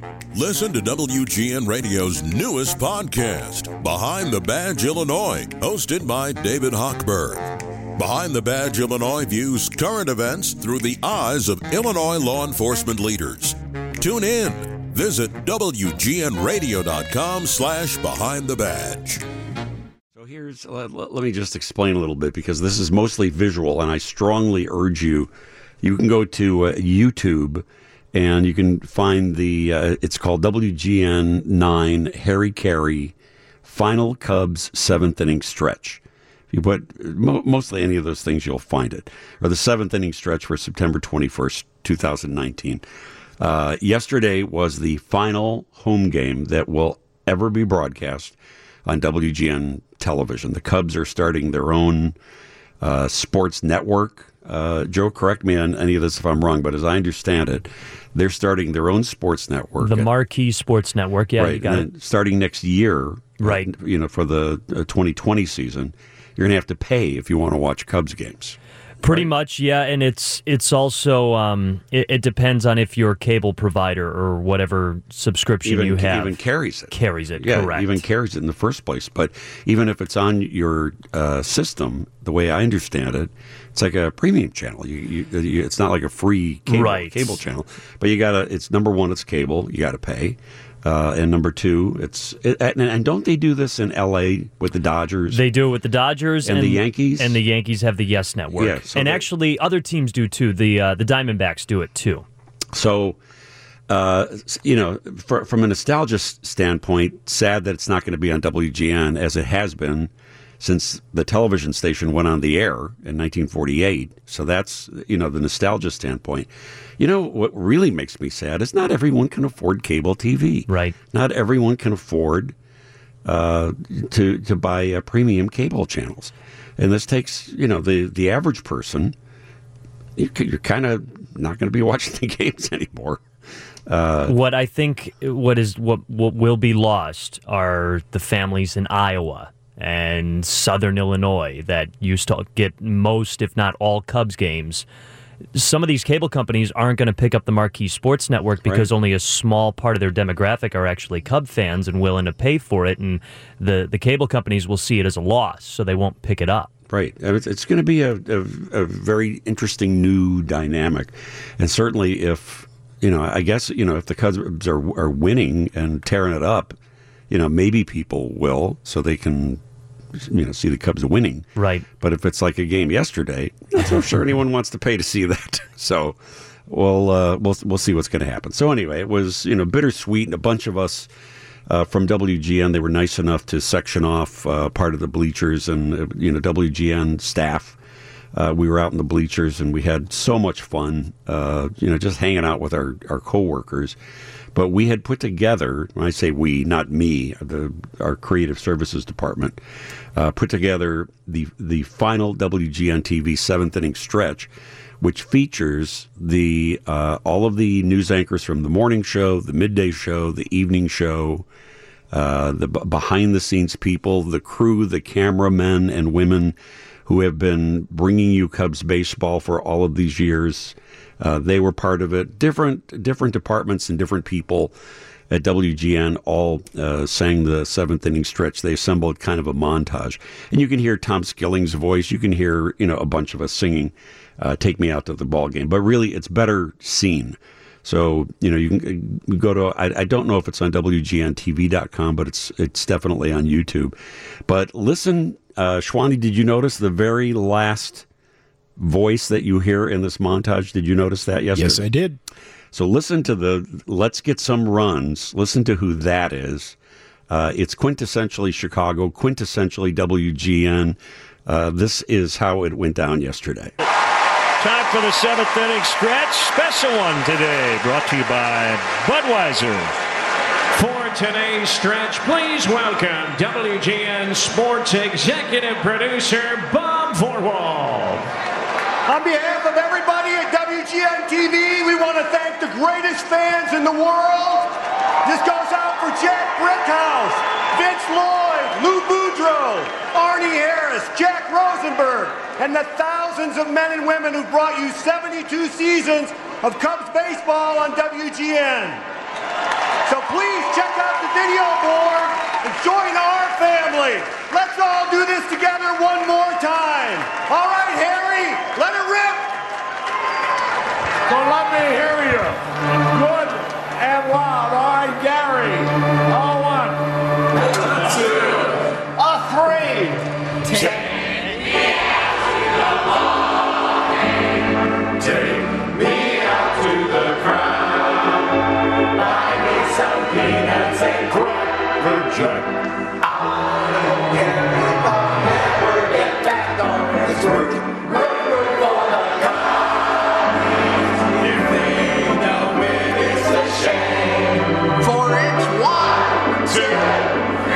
Listen to WGN Radio's newest podcast, Behind the Badge Illinois, hosted by David Hochberg. Behind the Badge Illinois views current events through the eyes of Illinois law enforcement leaders. Tune in. Visit WGNRadio.com/Behind the Badge. So let me just explain a little bit, because this is mostly visual, and I strongly urge you can go to YouTube, and you can find it's called WGN 9 Harry Carey Final Cubs 7th Inning Stretch. If you put mostly any of those things, you'll find it. Or the 7th Inning Stretch for September 21st, 2019. Yesterday was the final home game that will ever be broadcast on WGN television. The Cubs are starting their own sports network. Joe, correct me on any of this if I'm wrong, but as I understand it, they're starting their own sports network. The Marquee Sports Network, yeah, right, you got it. Starting next year, right? For the 2020 season, you're going to have to pay if you want to watch Cubs games. Pretty much, yeah, and it's also it depends on if your cable provider or whatever subscription you have even carries it. Yeah, correct. Even carries it in the first place. But even if it's on your system, the way I understand it, it's like a premium channel. It's not like a free cable channel. But it's number one, it's cable. You got to pay. And number two, and don't they do this in L.A. with the Dodgers? They do it with the Dodgers and the Yankees. And the Yankees have the Yes Network. Yeah, and actually, other teams do too. The Diamondbacks do it too. So, from a nostalgia standpoint, sad that it's not going to be on WGN as it has been since the television station went on the air in 1948. So that's, the nostalgia standpoint. What really makes me sad is not everyone can afford cable TV. Right. Not everyone can afford to buy premium cable channels. And this takes, the average person, you're kind of not going to be watching the games anymore. What I think what will be lost are the families in Iowa and Southern Illinois that used to get most, if not all, Cubs games. Some of these cable companies aren't going to pick up the Marquee Sports Network because only a small part of their demographic are actually Cub fans and willing to pay for it, and the cable companies will see it as a loss, so they won't pick it up. Right. It's going to be a very interesting new dynamic, and certainly if if the Cubs are winning and tearing it up, maybe people will, so they can see the Cubs winning. Right. But if it's like a game yesterday, I'm not so sure anyone wants to pay to see that. So we'll see what's going to happen. So anyway, it was bittersweet, and a bunch of us from WGN, they were nice enough to section off part of the bleachers, and WGN staff. We were out in the bleachers, and we had so much fun, just hanging out with our coworkers. But we had put together, when I say we, not me, our creative services department, put together the final WGN TV 7th Inning Stretch, which features all of the news anchors from the morning show, the midday show, the evening show, the behind-the-scenes people, the crew, the cameramen and women who have been bringing you Cubs baseball for all of these years. They were part of it. Different departments and different people at WGN all sang the 7th Inning Stretch. They assembled kind of a montage. And you can hear Tom Skilling's voice. You can hear, a bunch of us singing Take Me Out to the Ball Game. But really, it's better seen. So, you can go to, I don't know if it's on WGNTV.com, but it's definitely on YouTube. But listen, Shwani, did you notice the very last voice that you hear in this montage? Did you notice that yesterday? Yes, I did. So listen to Let's Get Some Runs. Listen to who that is. It's quintessentially Chicago, quintessentially WGN. This is how it went down yesterday. Time for the 7th Inning Stretch. Special one today, brought to you by Budweiser. For today's stretch, please welcome WGN Sports Executive Producer Bob Vorwald. On behalf of everybody at WGN TV, we want to thank the greatest fans in the world. This goes out for Jack Brickhouse, Vince Lloyd, Lou Boudreau, Arnie Harris, Jack Rosenberg, and the thousands of men and women who brought you 72 seasons of Cubs baseball on WGN. radio board and join our family. Let's all do this together one more time. All right, Harry, let it rip. So let me hear you. Good and loud. All right, Gary. All one. 2. A 3. Take me out to the crowd. Buy me some peanuts and cracker jack. I don't care if I'll never get back on this road. Road for the commies. If they know it is a shame. For it's 1, 2.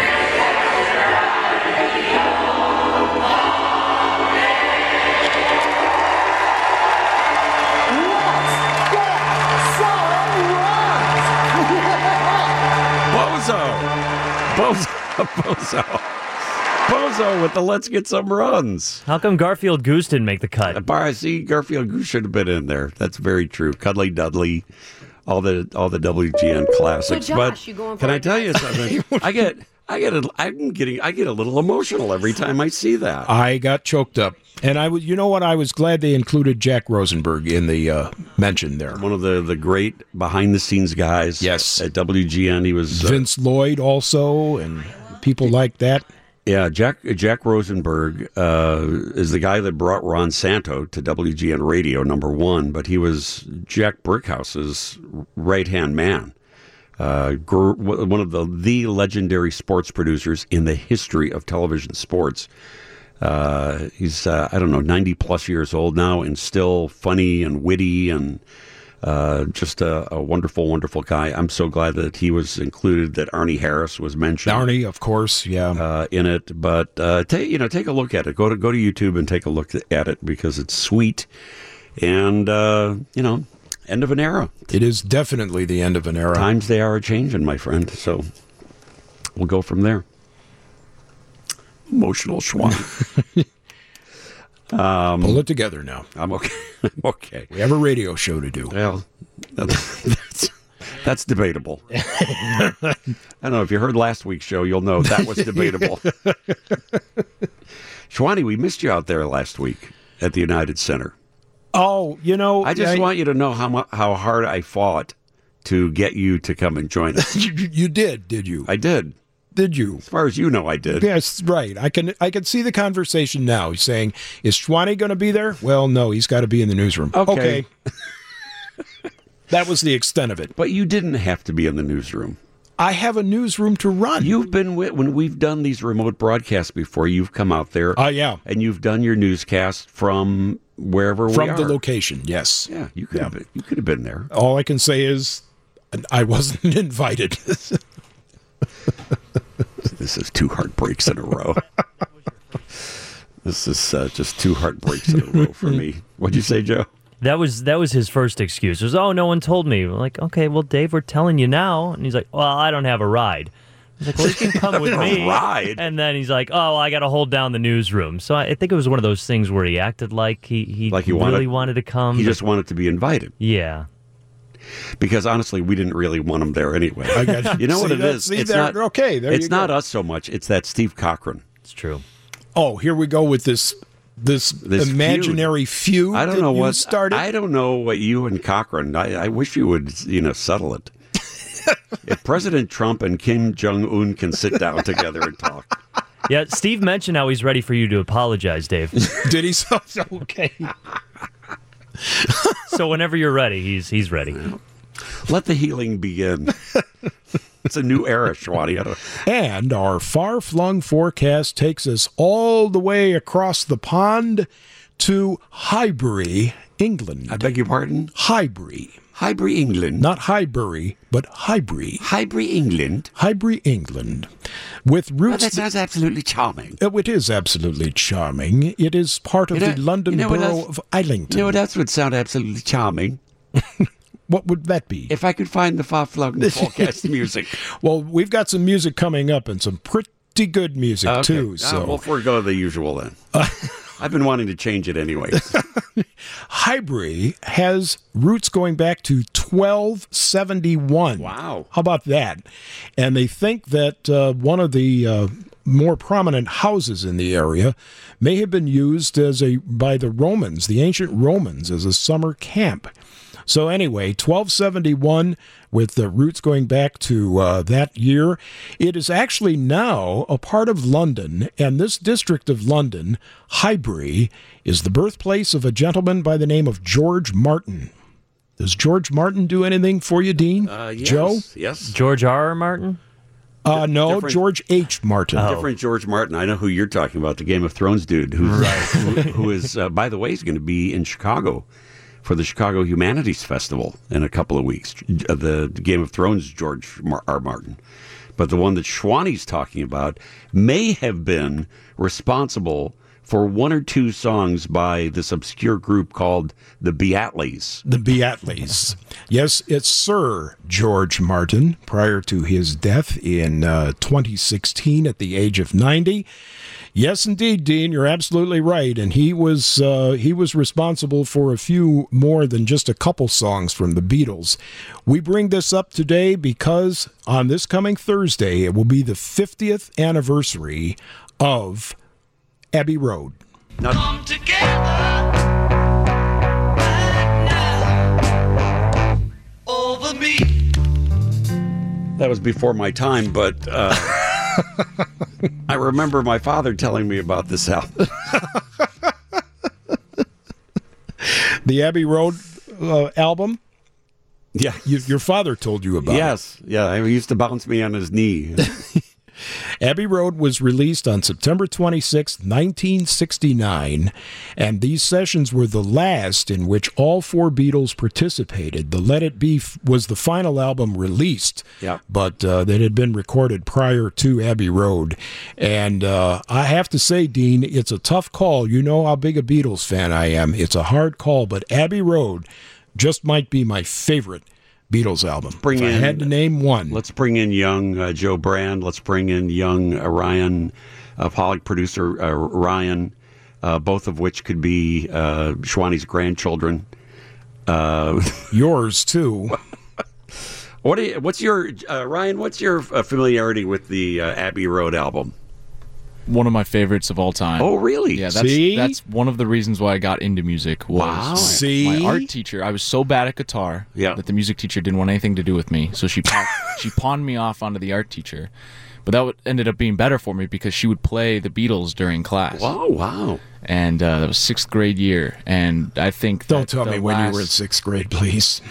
Bozo with the let's get some runs. How come Garfield Goose didn't make the cut? See, Garfield Goose should have been in there. That's very true. Cuddly Dudley, all the WGN classics. So Josh, you going for can I tell you something? I get a little emotional every time I see that. I got choked up. And you know what? I was glad they included Jack Rosenberg in the mention there. One of the great behind the scenes guys. Yes. At WGN, he was Vince Lloyd also, and people like that. Yeah, Jack Rosenberg is the guy that brought Ron Santo to WGN Radio, #1, but he was Jack Brickhouse's right-hand man. One of the legendary sports producers in the history of television sports. He's, 90-plus years old now and still funny and witty and just a wonderful, wonderful guy. I'm so glad that he was included, that Arnie Harris was mentioned. Arnie, of course, yeah. In it. But, take a look at it. Go to YouTube and take a look at it because it's sweet and, end of an era. It is definitely the end of an era. Times they are a-changing, my friend. So we'll go from there. Emotional Schwan. Pull it together now. I'm okay. I'm okay. We have a radio show to do. Well, that's debatable. I don't know. If you heard last week's show, you'll know that was debatable. Schwani, we missed you out there last week at the United Center. Oh, I just want you to know how hard I fought to get you to come and join us. You did you? I did. Did you? As far as you know, I did. Yes, right. I can see the conversation now. He's saying, is Schwani going to be there? Well, no, he's got to be in the newsroom. Okay. That was the extent of it. But you didn't have to be in the newsroom. I have a newsroom to run. You've been when we've done these remote broadcasts before. You've come out there. Yeah. And you've done your newscast from wherever we are. From the location, yes. Yeah, you could have been there. All I can say is I wasn't invited. This is 2 heartbreaks in a row. This is just 2 heartbreaks in a row for me. What'd you say, Joe? That was his first excuse. It was, no one told me. We're like, okay, well, Dave, we're telling you now. And he's like, well, I don't have a ride. I was like, well, you can come with me. Ride? And then he's like, I got to hold down the newsroom. So I think it was one of those things where he acted like he really wanted to come. He just wanted to be invited. Yeah. Because honestly, we didn't really want him there anyway. You know what it is? It's not us so much. It's that Steve Cochran. It's true. Oh, here we go with this imaginary feud. I don't know what started. I don't know what you and Cochran. I wish you would settle it. If President Trump and Kim Jong-un can sit down together and talk. Yeah, Steve mentioned how he's ready for you to apologize, Dave. Did he? Okay. So whenever you're ready, he's ready. Let the healing begin. It's a new era, Schwani. And our far-flung forecast takes us all the way across the pond to Highbury, England. I beg your pardon? Highbury. Highbury, England. Not Highbury, but Highbury. Highbury, England. Highbury, England. With roots. That sounds absolutely charming. It is absolutely charming. It is part of the London borough of Islington. You know what else would sound absolutely charming? What would that be? If I could find the far-flung forecast music. Well, we've got some music coming up and some pretty good music, too. So we'll forego the usual then. I've been wanting to change it anyway. Highbury has roots going back to 1271. Wow. How about that? And they think that one of the more prominent houses in the area may have been used by the Romans, the ancient Romans, as a summer camp. So anyway, 1271, with the roots going back to that year. It is actually now a part of London, and this district of London, Highbury, is the birthplace of a gentleman by the name of George Martin. Does George Martin do anything for you, Dean? Yes, Joe? Yes. George R. Martin? No, Different- George H. Martin. Different George Martin. I know who you're talking about, the Game of Thrones dude, who is, by the way, is going to be in Chicago for the Chicago Humanities Festival in a couple of weeks. The Game of Thrones George R. Martin. But the one that Schwanny's talking about may have been responsible for one or two songs by this obscure group called the Beatleys. The Beatleys. Yes, it's Sir George Martin, prior to his death in 2016 at the age of 90. Yes, indeed, Dean, you're absolutely right. And he was responsible for a few more than just a couple songs from the Beatles. We bring this up today because on this coming Thursday, it will be the 50th anniversary of Abbey Road. Come together right now over me. That was before my time, but I remember my father telling me about this album. The Abbey Road album? Yeah. Your father told you about it. Yes. Yeah, he used to bounce me on his knee. Abbey Road was released on September 26, 1969, and these sessions were the last in which all four Beatles participated. The Let It Be was the final album released, but that had been recorded prior to Abbey Road. And I have to say, Dean, it's a tough call. You know how big a Beatles fan I am. It's a hard call, but Abbey Road just might be my favorite Beatles album. I had to name one. Let's bring in young Joe Brand. Let's bring in young Ryan Pollock, producer Ryan, both of which could be Schwanny's grandchildren. Yours, too. What's your Ryan? What's your familiarity with the Abbey Road album? One of my favorites of all time. Oh, really? Yeah, that's one of the reasons why I got into music. Was my art teacher. I was so bad at guitar that the music teacher didn't want anything to do with me. So she pawned me off onto the art teacher. But that ended up being better for me because she would play the Beatles during class. Wow. And that was 6th grade year. And I think Don't tell me when you were in 6th grade, please.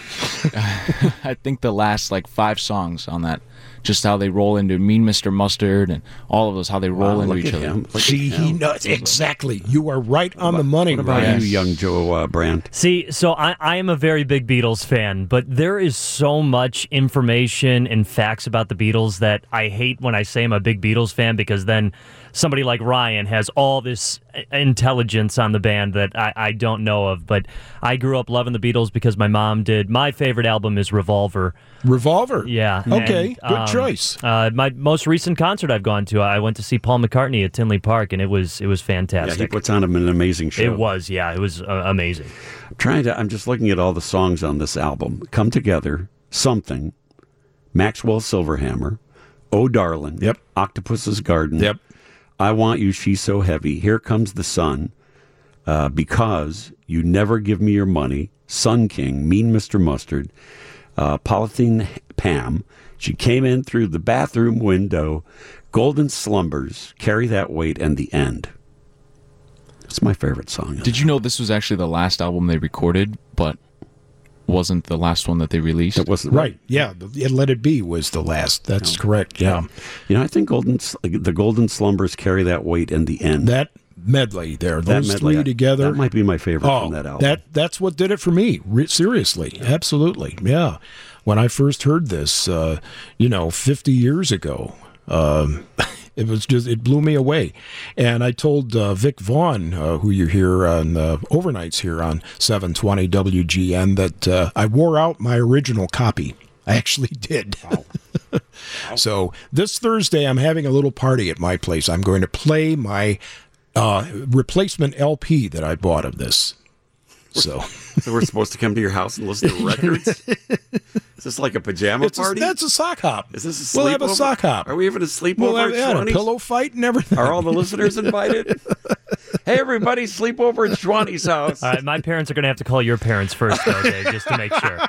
I think the last 5 songs on that, just how they roll into Mean Mr. Mustard and all of those, how they roll into each other. He knows exactly. You are right on the money. What about you, young Joe Brand? See, so I am a very big Beatles fan, but there is so much information and facts about the Beatles that I hate when I say I'm a big Beatles fan, because then somebody like Ryan has all this intelligence on the band that I don't know of. But I grew up loving the Beatles because my mom did. My favorite album is Revolver. Revolver? Yeah. Okay, and, good choice. My most recent concert I've gone to, I went to see Paul McCartney at Tinley Park, and it was fantastic. Yeah, he puts on an amazing show. It was amazing. I'm just looking at all the songs on this album. Come Together, Something, Maxwell Silverhammer, Oh Darlin', Octopus's Garden, I Want You, She's So Heavy, Here Comes the Sun, Because, You Never Give Me Your Money, Sun King, Mean Mr. Mustard, Polythene Pam, She Came In Through the Bathroom Window, Golden Slumbers, Carry That Weight, and The End. It's my favorite song. Did you know this was actually the last album they recorded, but wasn't the last one that they released? It wasn't. Right. Yeah. Let It Be was the last. That's correct. Yeah. I think the Golden Slumbers, Carry That Weight, and The End. That medley there, those three together. That might be my favorite from that album. That's what did it for me. Seriously. Absolutely. Yeah. When I first heard this, 50 years ago, it blew me away. And I told Vic Vaughn, who you hear on overnights here on 720 WGN, that I wore out my original copy. I actually did. Wow. So this Thursday, I'm having a little party at my place. I'm going to play my replacement LP that I bought of this. So we're supposed to come to your house and listen to records? Is this like a pajama party? That's a sock hop. Is this a sleepover? We'll have a sock hop. Are we having a sleepover? We'll have a pillow fight and everything. Are all the listeners invited? Hey, everybody, sleepover at Schwanny's house. All right, my parents are going to have to call your parents first, though, Dave, just to make sure.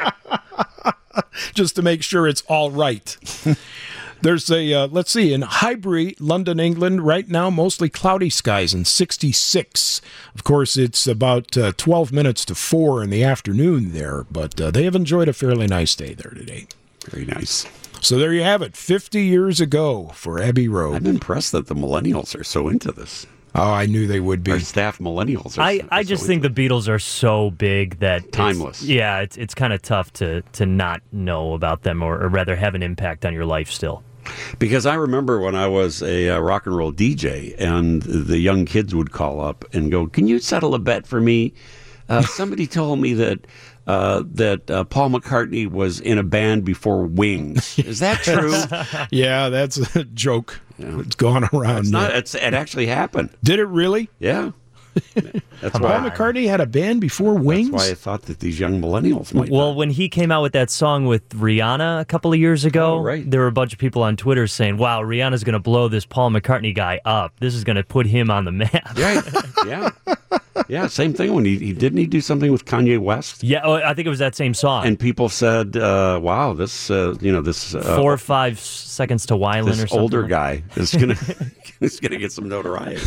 Just to make sure it's all right. There's a, let's see, in Highbury, London, England, right now, mostly cloudy skies and 66. Of course, it's about 12 minutes to 4 in the afternoon there, but they have enjoyed a fairly nice day there today. Very nice. So there you have it, 50 years ago for Abbey Road. I'm impressed that the millennials are so into this. Oh, I knew they would be. Our staff millennials are I just think the Beatles are so big that timeless. It's kind of tough to not know about them or rather have an impact on your life still. Because I remember when I was a rock and roll DJ and the young kids would call up and go, "Can you settle a bet for me? Somebody told me that Paul McCartney was in a band before Wings. Is that true?" Yeah, that's a joke. Yeah. It's gone around. It actually happened. Did it really? Yeah. That's Paul McCartney had a band before Wings? That's why I thought that these young millennials might. Well, when he came out with that song with Rihanna a couple of years ago, there were a bunch of people on Twitter saying, "Wow, Rihanna's going to blow this Paul McCartney guy up. This is going to put him on the map." Right. Yeah. Yeah, same thing when he didn't he do something with Kanye West? Yeah, I think it was that same song. And people said, "Wow, this 4 or 5 seconds to Wyland or something." Older guy is going to get some notoriety."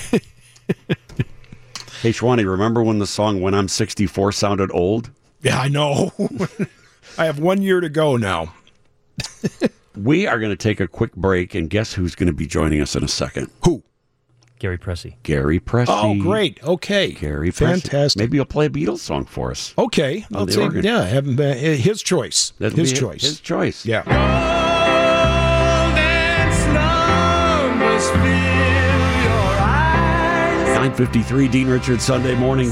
Hey, Schwanny, remember when the song "When I'm 64" sounded old? Yeah, I know. I have 1 year to go now. We are going to take a quick break, and guess who's going to be joining us in a second? Who? Gary Pressey. Gary Pressey. Oh, great. Okay. Gary Pressey. Fantastic. Maybe you'll play a Beatles song for us. Okay. I'll say, his choice. His choice. His choice. Yeah. 9:53, Dean Richards, Sunday morning,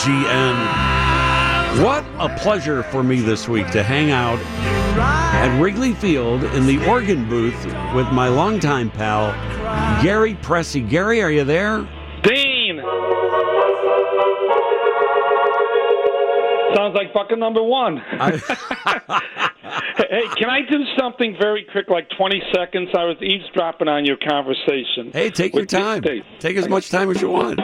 WGN. What a pleasure for me this week to hang out at Wrigley Field in the organ booth with my longtime pal, Gary Pressey. Gary, are you there? Dean! Sounds like fucking number one. Hey, can I do something very quick, like 20 seconds? I was eavesdropping on your conversation. Hey, take your time. Take as much time as you want.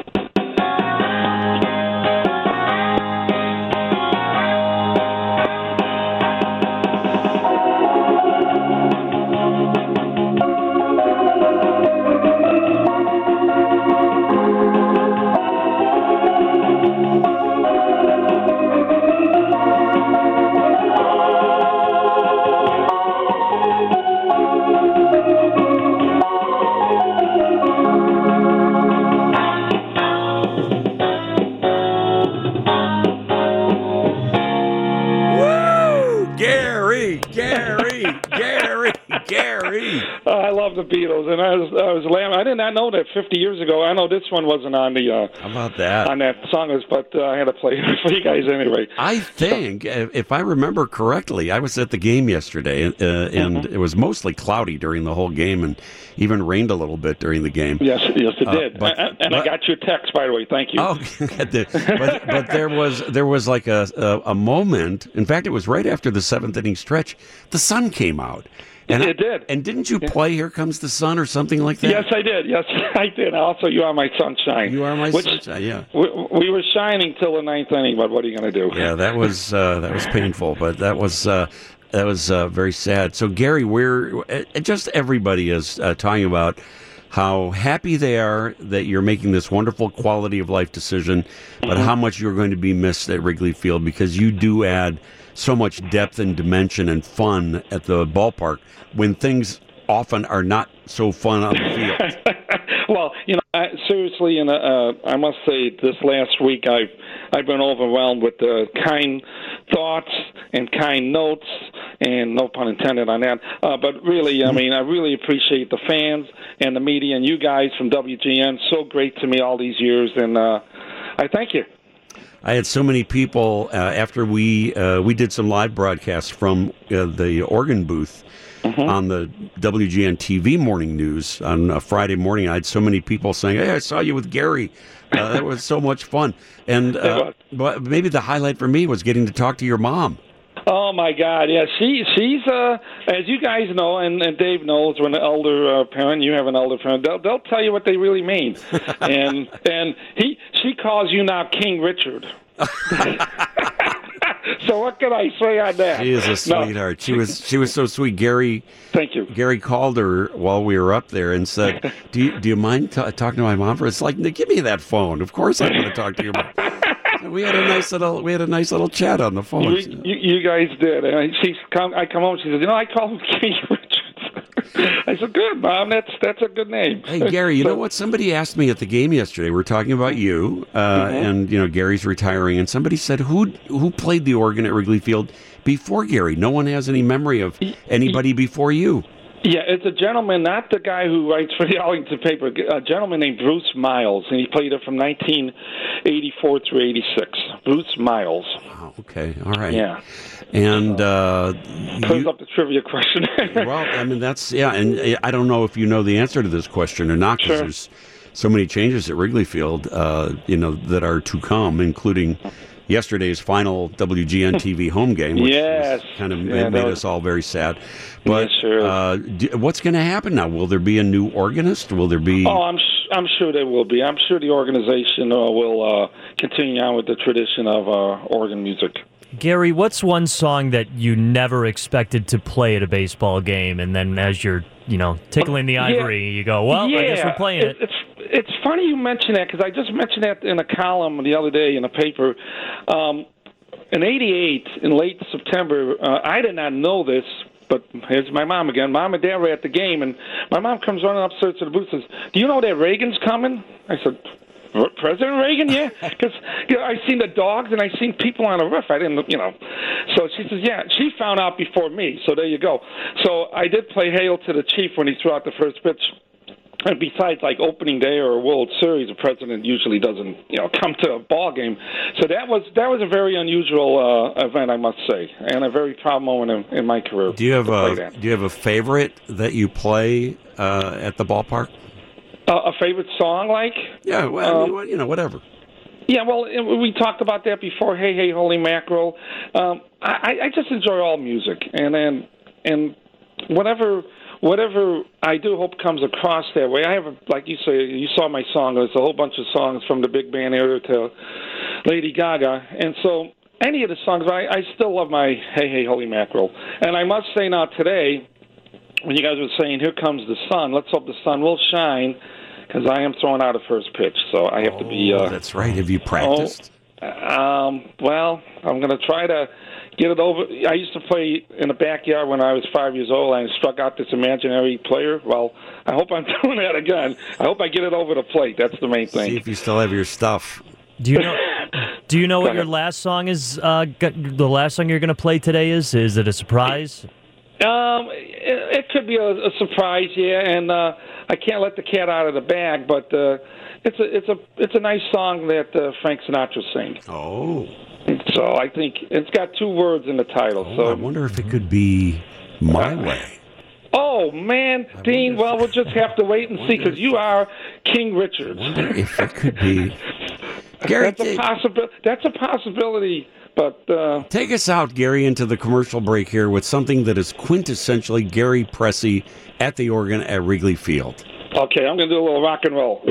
Gary. I love the Beatles, and I was laughing. I did not know that 50 years ago. I know this one wasn't on the. How about that? On that song, but I had to play it for you guys anyway. I think, if I remember correctly, I was at the game yesterday, and it was mostly cloudy during the whole game, and even rained a little bit during the game. Yes, it did. And I got your text, by the way. Thank you. Oh, but there was like a moment. In fact, it was right after the 7th inning stretch. The sun came out. And it did. And didn't you play "Here Comes the Sun" or something like that? Yes, I did. Yes, I did. Also, "You Are My Sunshine." You are my sunshine. Yeah. We were shining till the 9th inning, but what are you going to do? Yeah, that was painful, but that was very sad. So, Gary, just everybody is talking about how happy they are that you're making this wonderful quality of life decision, but how much you're going to be missed at Wrigley Field because you do add so much depth and dimension and fun at the ballpark when things often are not so fun on the field. Well, seriously, and I must say, this last week I've been overwhelmed with kind thoughts and kind notes, and no pun intended on that. But really, I mean, I really appreciate the fans and the media and you guys from WGN. So great to me all these years, and I thank you. I had so many people after we did some live broadcasts from the organ booth on the WGN TV morning news on a Friday morning. I had so many people saying, "Hey, I saw you with Gary. That was so much fun." And but maybe the highlight for me was getting to talk to your mom. Oh my God! Yeah, she's as you guys know, and Dave knows. When an elder parent, you have an elder parent. They'll tell you what they really mean, and she calls you now King Richard. So what can I say on that? She is a sweetheart. No. She was so sweet. Gary, thank you. Gary called her while we were up there and said, "Do you mind talking to my mom?" It's like, give me that phone. Of course I'm going to talk to your mom. We had a nice little chat on the phone. You guys did. And I come home. She says, I call him King Richard. I said, good, Mom. That's a good name. Hey, Gary, you know what? Somebody asked me at the game yesterday. We were talking about you, and Gary's retiring, and somebody said, who played the organ at Wrigley Field before Gary? No one has any memory of anybody before you. Yeah, it's a gentleman, not the guy who writes for the Arlington paper, a gentleman named Bruce Miles, and he played it from 1984 through 86. Bruce Miles. Oh, okay, all right. Yeah. And pulls up the trivia question. Well, I mean, and I don't know if you know the answer to this question or not, because there's so many changes at Wrigley Field, that are to come, including yesterday's final WGN TV home game, which kind of made us all very sad. But what's going to happen now? Will there be a new organist? Will there be? Oh, I'm sure there will be. I'm sure the organization will continue on with the tradition of organ music. Gary, what's one song that you never expected to play at a baseball game, and then as you're, tickling the ivory, you go, well, I guess we're playing it. It's funny you mention that, because I just mentioned that in a column the other day in a paper. In '88, in late September, I did not know this, but here's my mom again. Mom and Dad were at the game, and my mom comes running upstairs to the booth and says, do you know that Reagan's coming? I said, President Reagan? Yeah, because I seen the dogs and I seen people on the roof. I didn't, So she says, yeah. She found out before me. So there you go. So I did play Hail to the Chief when he threw out the first pitch. And besides, like opening day or a World Series, the president usually doesn't, come to a ball game. So that was a very unusual event, I must say, and a very proud moment in my career. Do you have a favorite that you play at the ballpark? A favorite song, like? Yeah, well, whatever. Yeah, well, we talked about that before. Hey, hey, holy mackerel! I just enjoy all music, and whatever I do, hope comes across that way. I have, like you say, you saw my song. There's a whole bunch of songs from the big band era to Lady Gaga, and so any of the songs, I still love my Hey, hey, holy mackerel. And I must say now today, when you guys were saying, here comes the sun, let's hope the sun will shine, because I am throwing out a first pitch, so I have to be... that's right. Have you practiced? Well, I'm going to try to get it over. I used to play in the backyard when I was 5 years old, and I struck out this imaginary player. Well, I hope I'm doing that again. I hope I get it over the plate. That's the main thing. See if you still have your stuff. Do you know what your last song is? The last song you're going to play today is? Is it a surprise? It could be a surprise, yeah, and I can't let the cat out of the bag, but it's a nice song that Frank Sinatra sings. Oh, so I think it's got two words in the title. So I wonder if it could be My Way. Oh man, Dean. Well, we'll just have to wait and see, because you are King Richard. I wonder if it could be. Gary, that's a possibility. But take us out, Gary, into the commercial break here with something that is quintessentially Gary Pressey at the organ at Wrigley Field. Okay, I'm going to do a little rock and roll.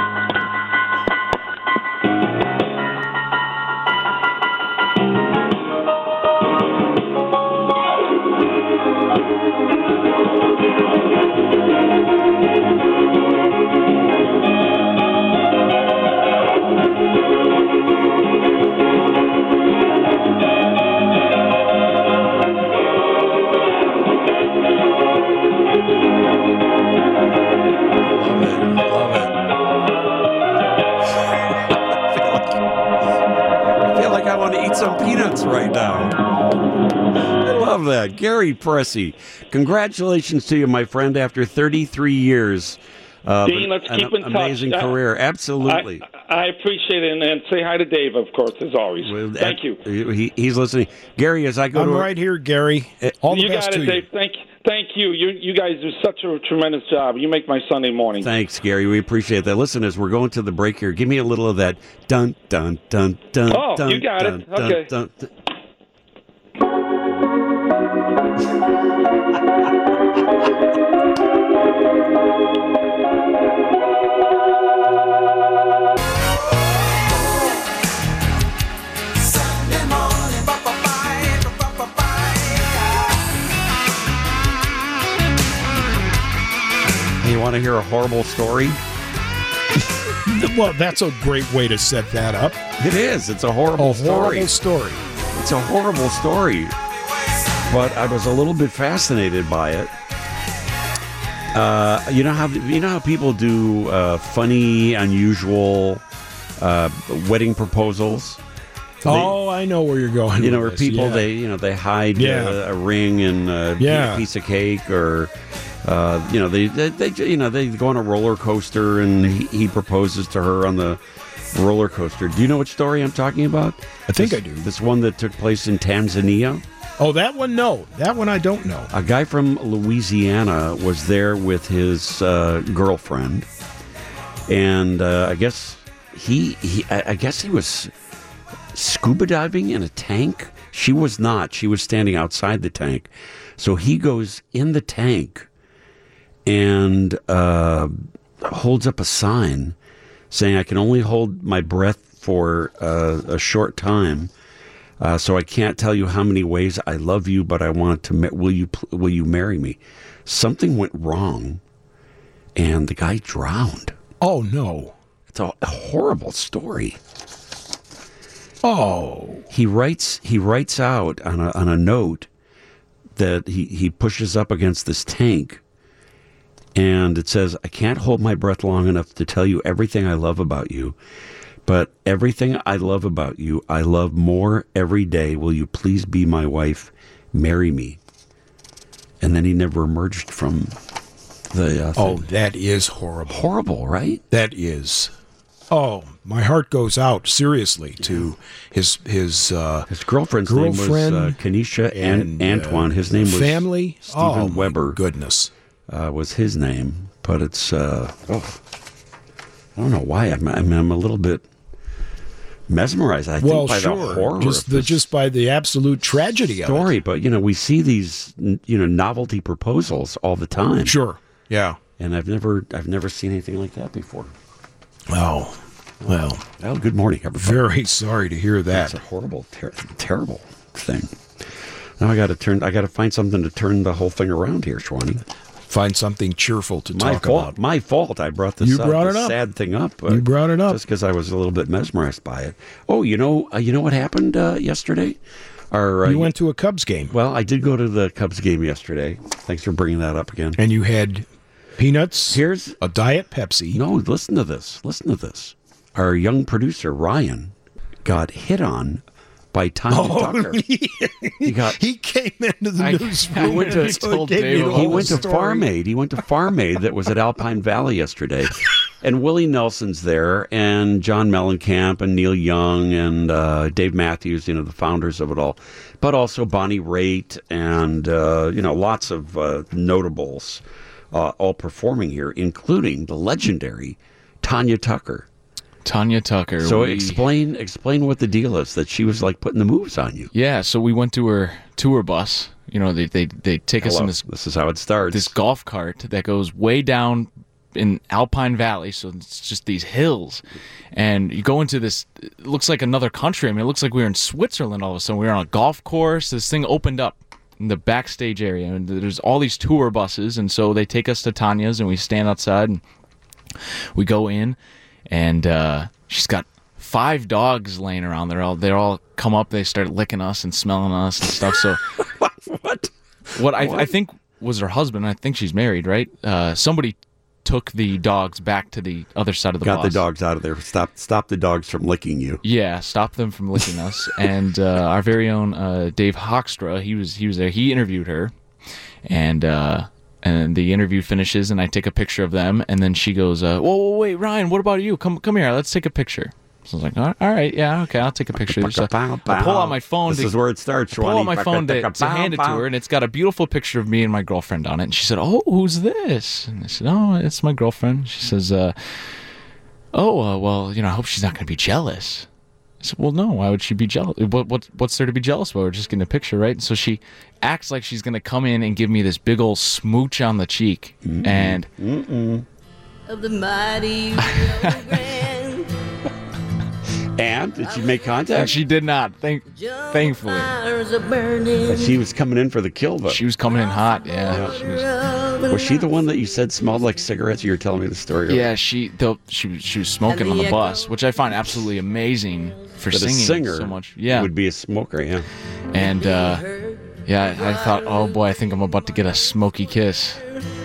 Some peanuts right now. I love that. Gary Pressey, congratulations to you, my friend, after 33 years. Dean, let's keep in touch. Amazing career. Absolutely. I appreciate it, and say hi to Dave, of course, as always. Well, Thank you. He's listening. Gary, as I go I'm right here, Gary. All the You best got it, to Dave. you. Thank you. You guys do such a tremendous job. You make my Sunday morning. Thanks, Gary. We appreciate that. Listen, as we're going to the break here, give me a little of that dun, dun, dun, dun, Oh, dun, you got dun, it. Okay. Dun, dun. You want to hear a horrible story? Well, that's a great way to set that up. It is. It's a horrible story. Horrible story. It's a horrible story. But I was a little bit fascinated by it. You know how people do funny, unusual wedding proposals. I know where you're going. You know, with where this. people Yeah. they hide a ring and a piece of cake, or they go on a roller coaster and he proposes to her on the roller coaster. Do you know which story I'm talking about? I think I do. This one that took place in Tanzania. Oh, that one, no. That one I don't know. A guy from Louisiana was there with his girlfriend, and I guess he was scuba diving in a tank. She was not. She was standing outside the tank. So he goes in the tank and holds up a sign saying, "I can only hold my breath for a short time. So I can't tell you how many ways I love you, but I want to. Will you marry me?" Something went wrong, and the guy drowned. Oh no! It's a horrible story. Oh, he writes out on a note that he pushes up against this tank, and it says, "I can't hold my breath long enough to tell you everything I love about you. But everything I love about you, I love more every day. Will you please be my wife? Marry me." And then he never emerged from the thing. That is horrible. Horrible, right? That is. Oh, my heart goes out seriously to his girlfriend's name was Kenesha and Antoine. His name was family. Stephen Weber. Goodness, was his name. But it's I don't know why. I'm a little bit mesmerized. I think by the horror, just by the absolute tragedy of it. Story. But we see these novelty proposals all the time. Sure, yeah. And I've never seen anything like that before. Oh, well. Well, good morning, everybody. Very sorry to hear that. It's a horrible, terrible thing. Now I got to find something to turn the whole thing around here, Schwani. Find something cheerful to talk about. My fault. I brought this sad thing up. You brought it up just because I was a little bit mesmerized by it. Oh, you know what happened yesterday? You went to a Cubs game. Well, I did go to the Cubs game yesterday. Thanks for bringing that up again. And you had peanuts. Here's a Diet Pepsi. No, listen to this. Our young producer Ryan got hit on by Tanya Tucker. He came into the newsroom. He went to Farm Aid. He went to Farm Aid that was at Alpine Valley yesterday. And Willie Nelson's there, and John Mellencamp, and Neil Young, and Dave Matthews, the founders of it all. But also Bonnie Raitt, and, lots of notables all performing here, including the legendary Tanya Tucker. So explain what the deal is, that she was like putting the moves on you. Yeah, so we went to her tour bus. They take us in this. This is how it starts. This golf cart that goes way down in Alpine Valley, so it's just these hills, and you go into this. It looks like another country. I mean, it looks like we were in Switzerland all of a sudden. We were on a golf course. This thing opened up in the backstage area, and there's all these tour buses, and so they take us to Tanya's, and we stand outside, and we go in. And she's got 5 dogs laying around there. They all come up. They start licking us and smelling us and stuff. So what I think was her husband. I think she's married, right? Somebody took the dogs back to the other side of the bus. Got the dogs out of there. Stop the dogs from licking you. Yeah, stop them from licking us. And our very own Dave Hoekstra, he was there. He interviewed her, and And the interview finishes, and I take a picture of them, and then she goes, whoa, wait, Ryan, what about you? Come here, let's take a picture. So I was like, all right, yeah, okay, I'll take a picture. So I pull out my phone. This is where it starts, pull out my phone to hand it to her, and it's got a beautiful picture of me and my girlfriend on it. And she said, oh, who's this? And I said, oh, it's my girlfriend. She says, well, I hope she's not going to be jealous. I said, well, no, why would she be jealous? What's there to be jealous about? We're just getting a picture, right? And so she acts like she's going to come in and give me this big old smooch on the cheek. And of the mighty And did she make contact? She did not, thankfully. But she was coming in for the kill, though. She was coming in hot, yeah. Was she the one that you said smelled like cigarettes? You were telling me the story. Yeah, she was smoking on the bus, which I find absolutely amazing for but singing a singer so much. Yeah, would be a smoker, yeah. And I thought, oh boy, I think I'm about to get a smoky kiss.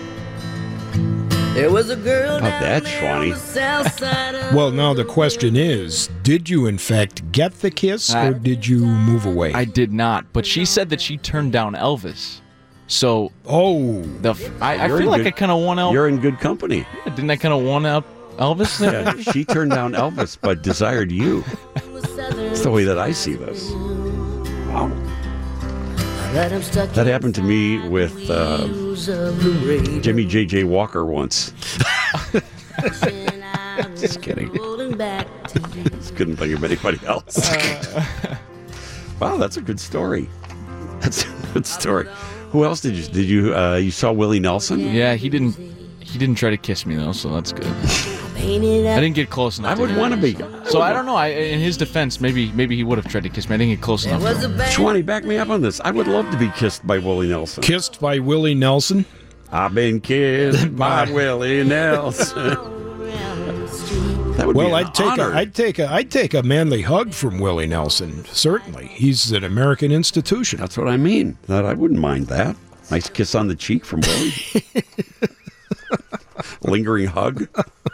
There was a girl about that, Schwani. Well, now the question is, did you in fact get the kiss, or did you move away? I did not, but she said that she turned down Elvis. So, I feel like I kind of won out. You're in good company. Yeah, didn't I kind of one up Elvis? Yeah, she turned down Elvis, but desired you. That's the way that I see this. Wow. That happened to me with Jimmy J.J. Walker once. Just kidding. Just couldn't think of anybody else. Wow, that's a good story. That's a good story. Who else did you saw Willie Nelson? Yeah, he didn't try to kiss me though, so that's good. I didn't get close enough. I would want to be. So I don't know. In his defense, maybe he would have tried to kiss me. I didn't get close enough. Schwani, back me up on this. I would love to be kissed by Willie Nelson. Kissed by Willie Nelson? I've been kissed by Willie Nelson. That would be an honor. I'd take a manly hug from Willie Nelson. Certainly, he's an American institution. That's what I mean. I wouldn't mind that. Nice kiss on the cheek from Willie. Lingering hug.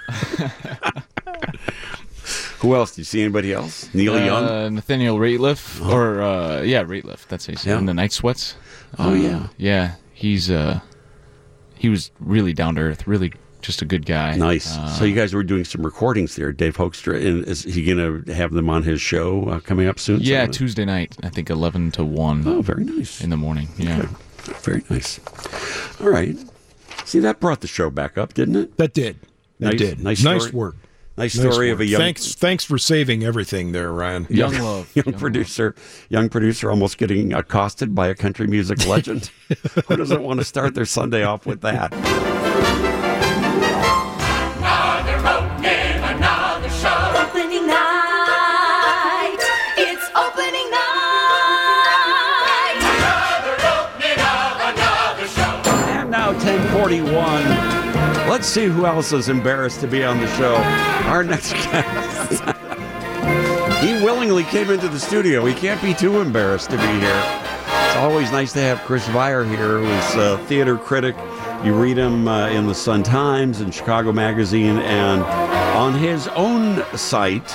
Who else? Do you see anybody else? Neil Young? Nathaniel Rateliff. Oh. Or, Rateliff. That's how you say it. In the Night Sweats. Oh, yeah. Yeah. He was really down to earth. Really just a good guy. Nice. So you guys were doing some recordings there. Dave Hoekstra. And is he going to have them on his show coming up soon? Yeah, Tuesday night. I think 11 to 1. Oh, very nice. In the morning. Yeah. Okay. Very nice. All right. See, that brought the show back up, didn't it? That did. Nice work. Nice story of a young. Thanks for saving everything there, Ryan. Young love. Young producer almost getting accosted by a country music legend. Who doesn't want to start their Sunday off with that? Another opening, another show. Opening night. It's opening night. Another opening of another show. And now 10:41. Let's see who else is embarrassed to be on the show. Our next guest. He willingly came into the studio. He can't be too embarrassed to be here. It's always nice to have Chris Vire here, who's a theater critic. You read him in the Sun-Times and Chicago Magazine, and on his own site,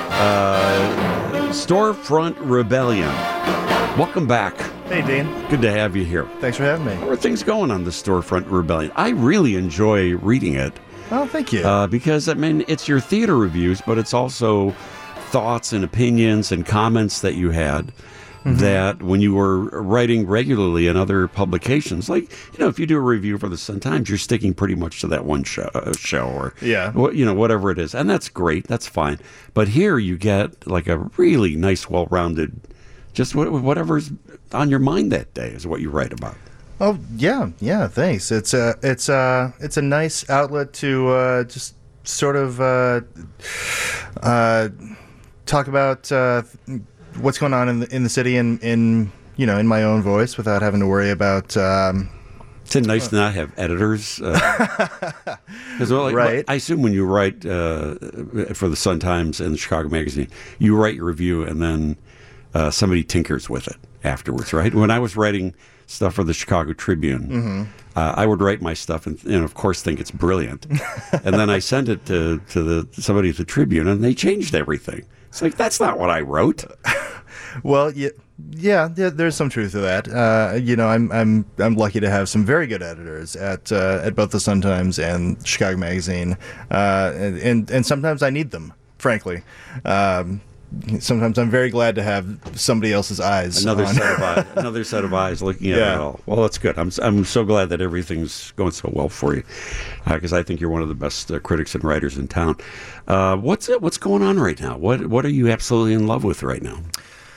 Storefront Rebellion. Welcome back. Hey, Dean. Good to have you here. Thanks for having me. How are things going on the Storefront Rebellion? I really enjoy reading it. Oh, thank you. Because, I mean, it's your theater reviews, but it's also thoughts and opinions and comments that you had that when you were writing regularly in other publications, like, if you do a review for the Sun-Times, you're sticking pretty much to that one show or, whatever it is. And that's great. That's fine. But here you get like a really nice, well-rounded, just whatever's on your mind that day is what you write about. Oh yeah, thanks. It's a nice outlet to just sort of talk about what's going on in the city in my own voice without having to worry about. It's nice to not have editors. Right. I assume when you write for the Sun-Times and the Chicago Magazine, you write your review and then somebody tinkers with it afterwards, right? When I was writing stuff for the Chicago Tribune, I would write my stuff and of course think it's brilliant, and then I send it to somebody at the Tribune, and they changed everything. It's like, that's not what I wrote. Well, there's some truth to that. I'm lucky to have some very good editors at both the Sun-Times and Chicago Magazine, and sometimes I need them, frankly. Sometimes I'm very glad to have somebody else's eyes. Another set of eyes looking at it all. Well, that's good. I'm so glad that everything's going so well for you, because I think you're one of the best critics and writers in town. What's going on right now? What are you absolutely in love with right now?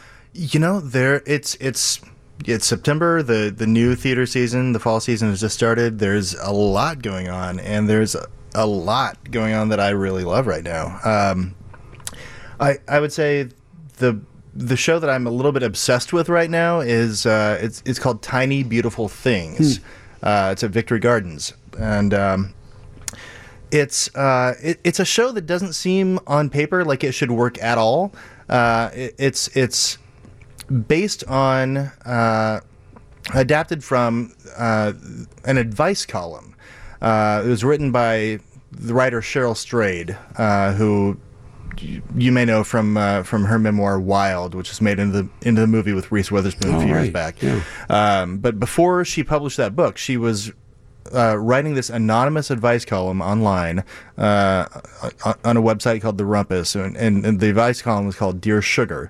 It's September. The new theater season, the fall season has just started. There's a lot going on, and there's a lot going on that I really love right now. I would say the show that I'm a little bit obsessed with right now is it's called Tiny Beautiful Things. It's at Victory Gardens, and it's a show that doesn't seem on paper like it should work at all. It's based on adapted from an advice column. It was written by the writer Cheryl Strayed, who you may know from her memoir Wild, which was made into the movie with Reese Witherspoon a few years back. Yeah. But before she published that book, she was writing this anonymous advice column online on a website called The Rumpus, and the advice column was called Dear Sugar.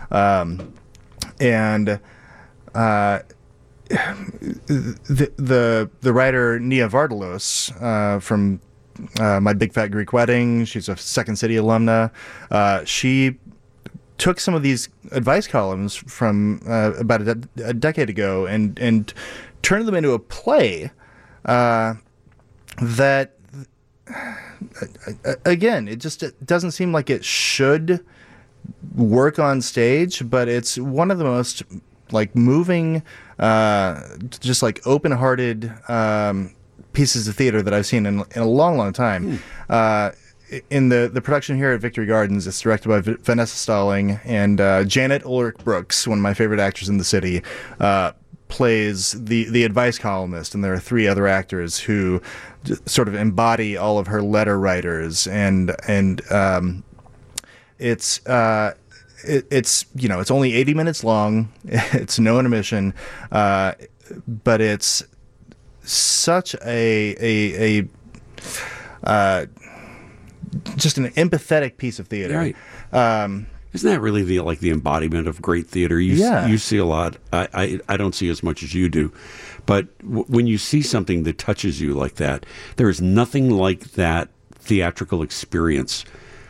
The writer Nia Vardalos from My Big Fat Greek Wedding, she's a Second City alumna. She took some of these advice columns from about a decade ago and turned them into a play that, again, it doesn't seem like it should work on stage, but it's one of the most moving, just open-hearted pieces of theater that I've seen in a long, long time. In the production here at Victory Gardens, it's directed by Vanessa Stalling, and Janet Ulrich Brooks, one of my favorite actors in the city, plays the advice columnist, and there are three other actors who sort of embody all of her letter writers, and it's it's only 80 minutes long. It's no intermission, but it's such a just an empathetic piece of theater. Right. Isn't that really the embodiment of great theater? You see a lot. I don't see as much as you do, but when you see something that touches you like that, there is nothing like that theatrical experience.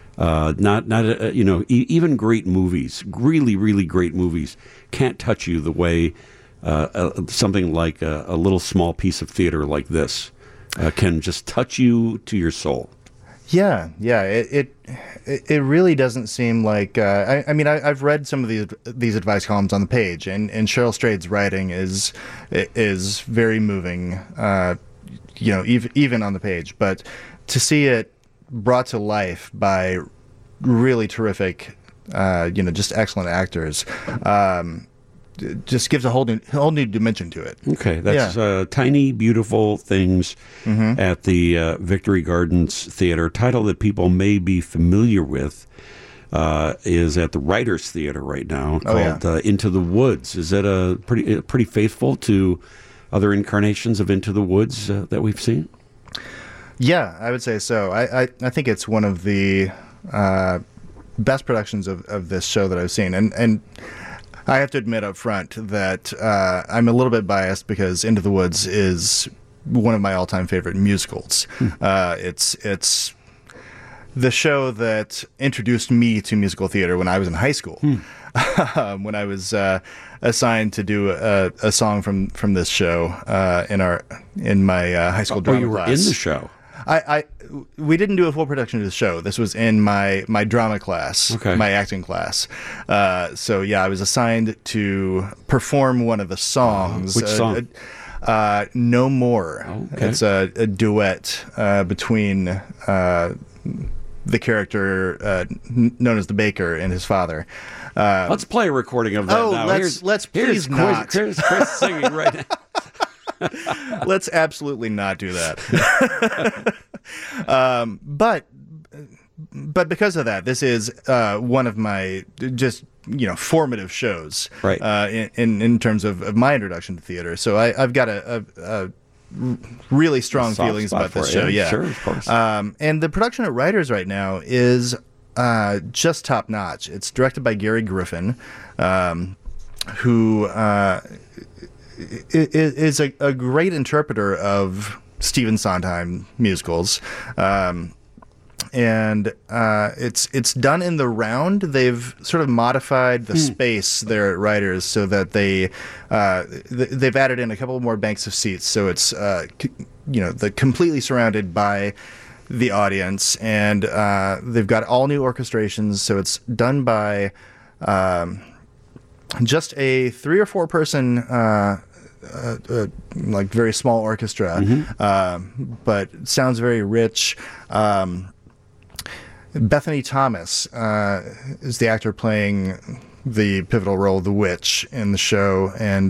Even great movies, really, really great movies, can't touch you the way something like a little small piece of theater like this can just touch you to your soul. Yeah. It really doesn't seem like. I've read some of these advice columns on the page, and Cheryl Strayed's writing is very moving. Even on the page, but to see it brought to life by really terrific, just excellent actors, just gives a whole new dimension to it. Okay, that's Tiny Beautiful Things at the Victory Gardens Theater. A title that people may be familiar with is at the Writers Theater right now, called Into the Woods. Is that pretty faithful to other incarnations of Into the Woods that we've seen? Yeah, I would say so. I think it's one of the best productions of this show that I've seen. And I have to admit up front that I'm a little bit biased because Into the Woods is one of my all-time favorite musicals. It's the show that introduced me to musical theater when I was in high school. When I was assigned to do a song from this show in my high school drama class. You were in the show? We didn't do a full production of the show. This was in my drama class, my acting class. So I was assigned to perform one of the songs. Which song? No More. Okay. It's a duet between the character known as the baker and his father. Let's play a recording of that now. Let's please not. Here's Chris singing right now. Let's absolutely not do that. But because of that, this is one of my just formative shows, right? In terms of my introduction to theater. So I've got a really strong feelings about this show. Yeah, sure, of course. And the production at Writers right now is just top notch. It's directed by Gary Griffin, who is a great interpreter of Stephen Sondheim musicals. And it's done in the round. They've sort of modified the space there at Writers so that they've added in a couple more banks of seats. So it's completely surrounded by the audience, and they've got all new orchestrations. So it's done by just a 3 or 4 person like very small orchestra, but sounds very rich. Bethany Thomas is the actor playing the pivotal role of the witch in the show, and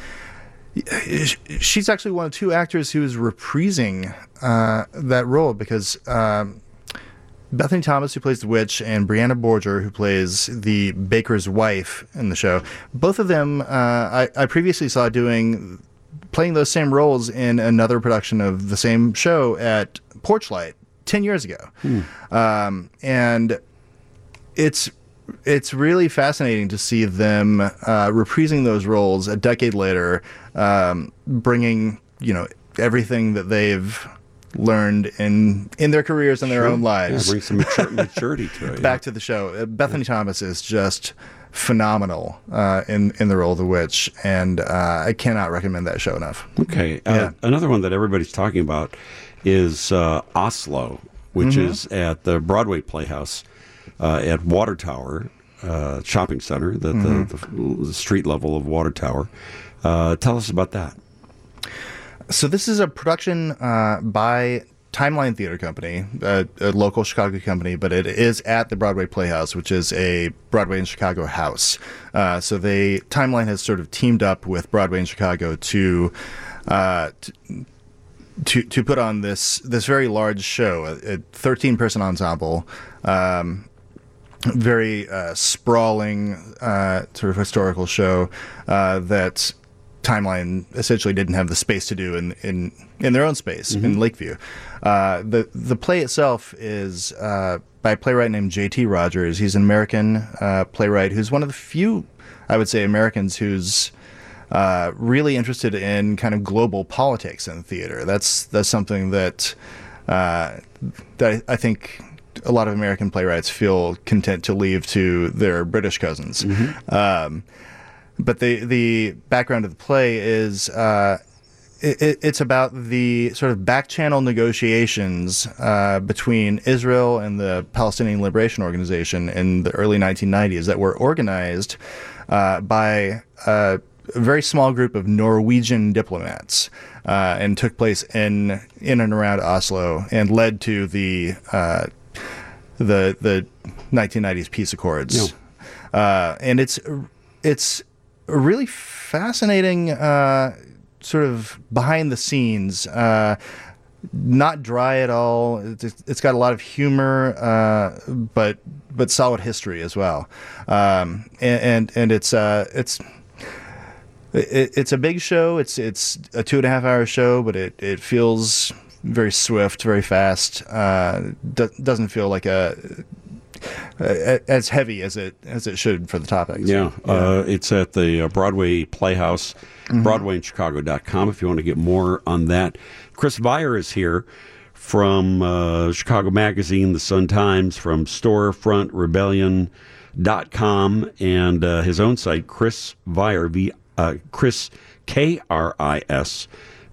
she's actually one of 2 actors who is reprising that role, because Bethany Thomas, who plays the witch, and Brianna Borger, who plays the baker's wife in the show, both of them I previously saw playing those same roles in another production of the same show at Porchlight 10 years ago. And it's really fascinating to see them reprising those roles a decade later, bringing everything that they've learned in their careers and their own lives. Bring some maturity to it. Back to the show. Bethany Thomas is just phenomenal in the role of the witch, and I cannot recommend that show enough. Okay. Another one that everybody's talking about is Oslo, which is at the Broadway Playhouse at Water Tower Shopping Center, the street level of Water Tower. Tell us about that. So this is a production by Timeline Theater Company, a local Chicago company, but it is at the Broadway Playhouse, which is a Broadway in Chicago house. So Timeline has sort of teamed up with Broadway in Chicago to put on this very large show, a 13-person ensemble, very sprawling sort of historical show that Timeline essentially didn't have the space to do in their own space in Lakeview. The play itself is by a playwright named J.T. Rogers. He's an American playwright who's one of the few, I would say, Americans who's really interested in kind of global politics in theater. That's something that I think a lot of American playwrights feel content to leave to their British cousins. But the background of the play is it's about the sort of back-channel negotiations between Israel and the Palestinian Liberation Organization in the early 1990s that were organized by a very small group of Norwegian diplomats and took place in and around Oslo and led to the 1990s peace accords. And it's a really fascinating sort of behind the scenes, not dry at all. It's got a lot of humor, but solid history as well. And it's a big show. It's a 2.5-hour show, but it feels very swift, very fast. Doesn't feel like as heavy as it should for the topics. It's at the Broadway Playhouse, BroadwayInChicago.com if you want to get more on that. Chris Vire is here from Chicago Magazine, The Sun-Times, from StorefrontRebellion.com, and his own site, Chris Vire, Chris, K-R-I-S,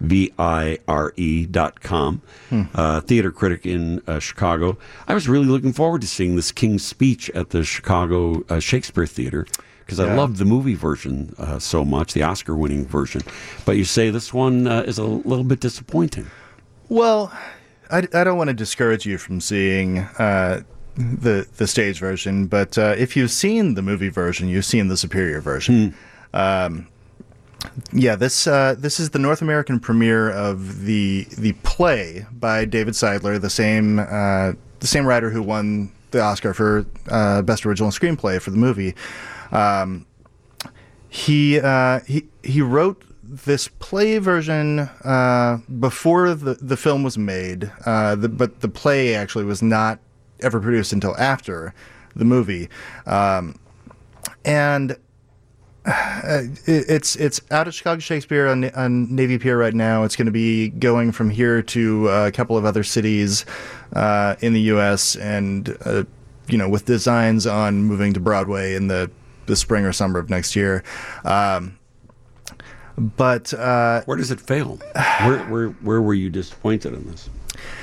VIRE.com, theater critic in Chicago. I was really looking forward to seeing this King's Speech at the Chicago Shakespeare Theater because I loved the movie version so much, the Oscar-winning version. But you say this one is a little bit disappointing. Well, I don't want to discourage you from seeing the stage version, but if you've seen the movie version, you've seen the superior version. This is the North American premiere of the play by David Seidler, the same writer who won the Oscar for Best Original Screenplay for the movie. He wrote this play version before the film was made, but the play actually was not ever produced until after the movie, and it's out at Chicago Shakespeare on Navy Pier right now. It's going to be going from here to a couple of other cities in the U.S. and with designs on moving to Broadway in the spring or summer of next year. But where does it fail? Where were you disappointed in this?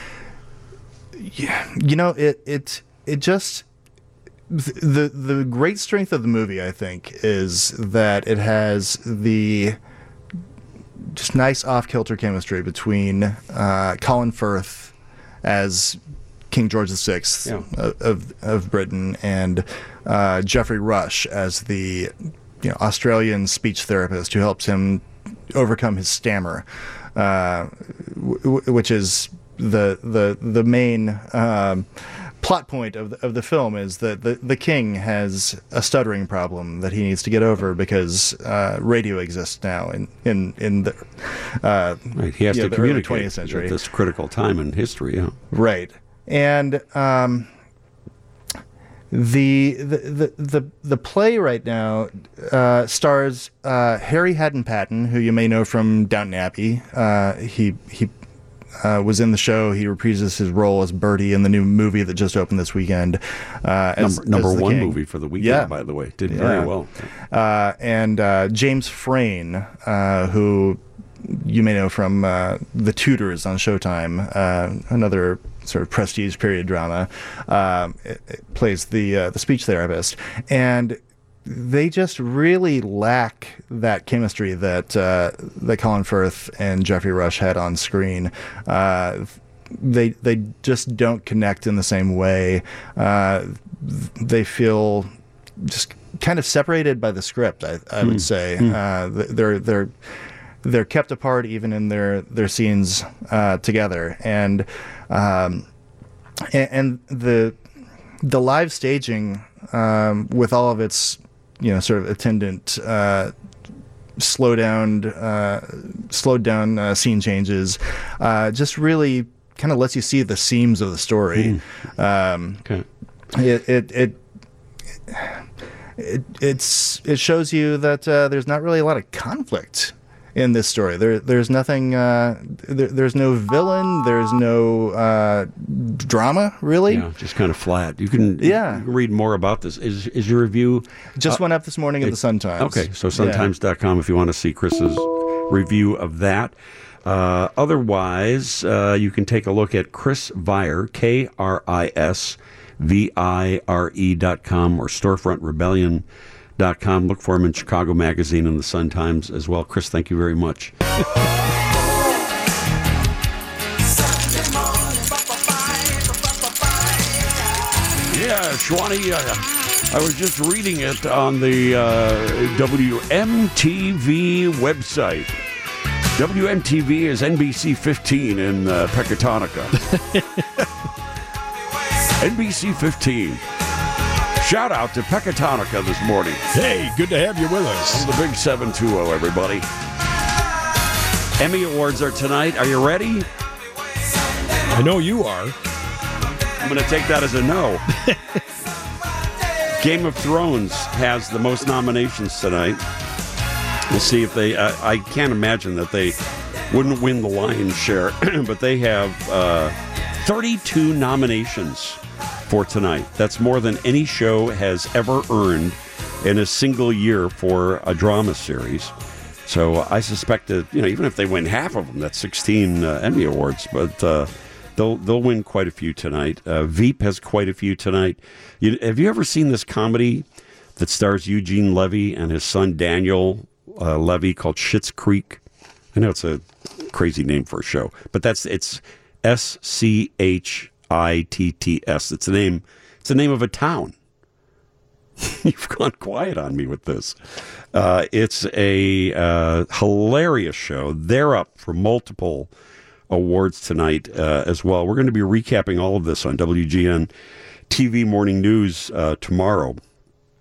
Yeah, it just the great strength of the movie, I think, is that it has the just nice off-kilter chemistry between Colin Firth as King George VI of Britain and Geoffrey Rush as the Australian speech therapist who helps him overcome his stammer, which is the main plot point of the film, is that the king has a stuttering problem that he needs to get over because radio exists now in the right. He has to the communicate early 20th century at this critical time in history. Yeah. Right. And the play right now stars Harry Haddon Patton, who you may know from Downton Abbey. He was in the show. He reprises his role as Bertie in the new movie that just opened this weekend. Number one king. Movie for the weekend, by the way. Did very well. And James Frain, who you may know from The Tudors on Showtime, another sort of prestige period drama, it plays the speech therapist, and they just really lack that chemistry that Colin Firth and Geoffrey Rush had on screen. They just don't connect in the same way. They feel just kind of separated by the script, I would say. They're kept apart even in their scenes together, and the live staging with all of its sort of attendant slowed down scene changes just really kind of lets you see the seams of the story. Okay. It shows you that there's not really a lot of conflict in this story. There's nothing. There's no villain. There's no drama, really. Yeah, just kind of flat. You can read more about this. Is your review just went up this morning at the Sun-Times? Okay, so suntimes.com if you want to see Chris's review of that. Otherwise, you can take a look at Chris Vire, KRISVIRE.com, or StorefrontRebellion.com. Look for him in Chicago Magazine and the Sun-Times as well. Chris, thank you very much. Yeah, Shwani, I was just reading it on the WMTV website. WMTV is NBC 15 in Pecatonica. NBC 15. Shout out to Pecatonica this morning. Hey, good to have you with us. On the big 720, everybody. Emmy Awards are tonight. Are you ready? I know you are. I'm going to take that as a no. Game of Thrones has the most nominations tonight. We'll see if they... I can't imagine that they wouldn't win the lion's share, but they have 32 nominations for tonight. That's more than any show has ever earned in a single year for a drama series. So I suspect that, even if they win half of them, that's 16 Emmy Awards, but they'll win quite a few tonight. Veep has quite a few tonight. Have you ever seen this comedy that stars Eugene Levy and his son Daniel Levy called Schitt's Creek? I know it's a crazy name for a show, but it's SCHITTS. It's the name of a town. You've gone quiet on me with this. It's a hilarious show. They're up for multiple awards tonight as well. We're going to be recapping all of this on WGN TV Morning News tomorrow.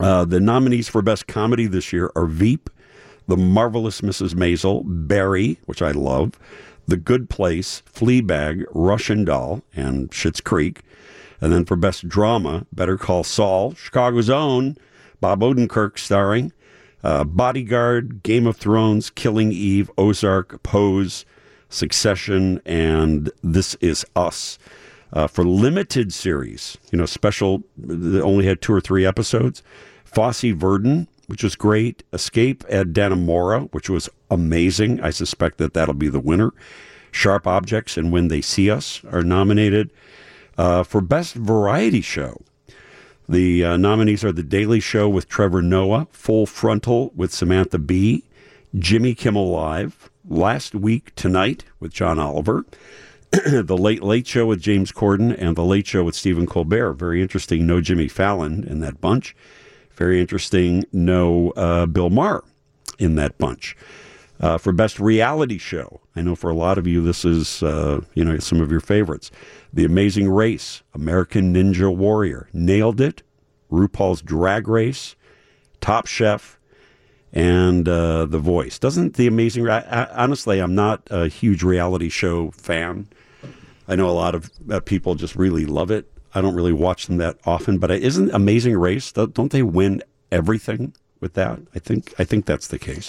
The nominees for Best Comedy this year are Veep, The Marvelous Mrs. Maisel, Barry, which I love, The Good Place, Fleabag, Russian Doll, and Schitt's Creek. And then for Best Drama, Better Call Saul, Chicago's Own, Bob Odenkirk starring, Bodyguard, Game of Thrones, Killing Eve, Ozark, Pose, Succession, and This Is Us. For limited series, special, they only had 2 or 3 episodes. Fosse Verdon, which was great. Escape at Dannemora, which was amazing. I suspect that'll be the winner. Sharp Objects and When They See Us are nominated. For Best Variety Show, the nominees are The Daily Show with Trevor Noah, Full Frontal with Samantha Bee, Jimmy Kimmel Live, Last Week Tonight with John Oliver, The Late Late Show with James Corden, and The Late Show with Stephen Colbert. Very interesting, no Jimmy Fallon in that bunch. Very interesting, no Bill Maher in that bunch. For Best Reality Show, I know for a lot of you this is, some of your favorites. The Amazing Race, American Ninja Warrior, Nailed It, RuPaul's Drag Race, Top Chef, and The Voice. Doesn't The Amazing... honestly, I'm not a huge reality show fan. I know a lot of people just really love it. I don't really watch them that often, but isn't Amazing Race, don't they win everything with that? I think that's the case.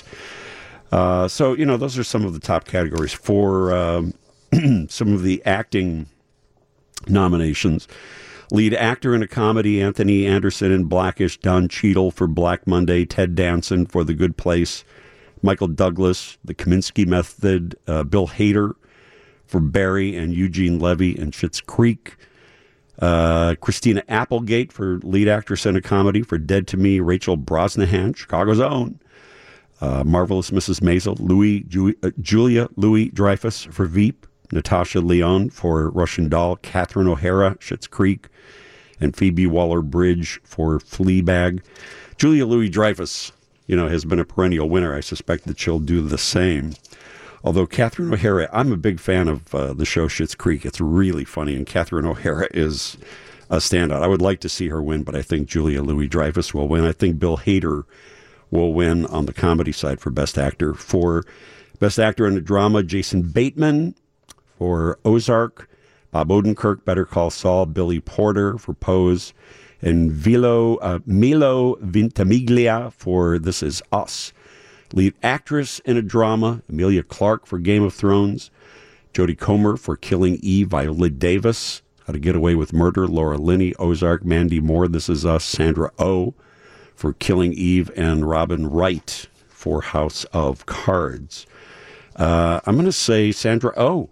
So, those are some of the top categories. For some of the acting nominations, lead actor in a comedy, Anthony Anderson in Blackish, Don Cheadle for Black Monday, Ted Danson for The Good Place, Michael Douglas, The Kaminsky Method, Bill Hader for Barry, and Eugene Levy in Schitt's Creek. Christina Applegate for lead actress in a comedy for Dead to Me, Rachel Brosnahan, Chicago's Own, Marvelous Mrs. Maisel, Julia Louis-Dreyfus for Veep, Natasha Lyonne for Russian Doll, Catherine O'Hara, Schitt's Creek, and Phoebe Waller-Bridge for Fleabag. Julia Louis-Dreyfus, has been a perennial winner. I suspect that she'll do the same. Although Catherine O'Hara, I'm a big fan of the show Schitt's Creek. It's really funny, and Catherine O'Hara is a standout. I would like to see her win, but I think Julia Louis-Dreyfus will win. I think Bill Hader will win on the comedy side for Best Actor. For Best Actor in a Drama, Jason Bateman for Ozark, Bob Odenkirk, Better Call Saul, Billy Porter for Pose, and Milo Ventimiglia for This Is Us. Lead actress in a drama, Emilia Clarke for Game of Thrones, Jodie Comer for Killing Eve, Viola Davis, How to Get Away with Murder, Laura Linney, Ozark, Mandy Moore, This Is Us, Sandra Oh for Killing Eve, and Robin Wright for House of Cards. I'm going to say Sandra Oh.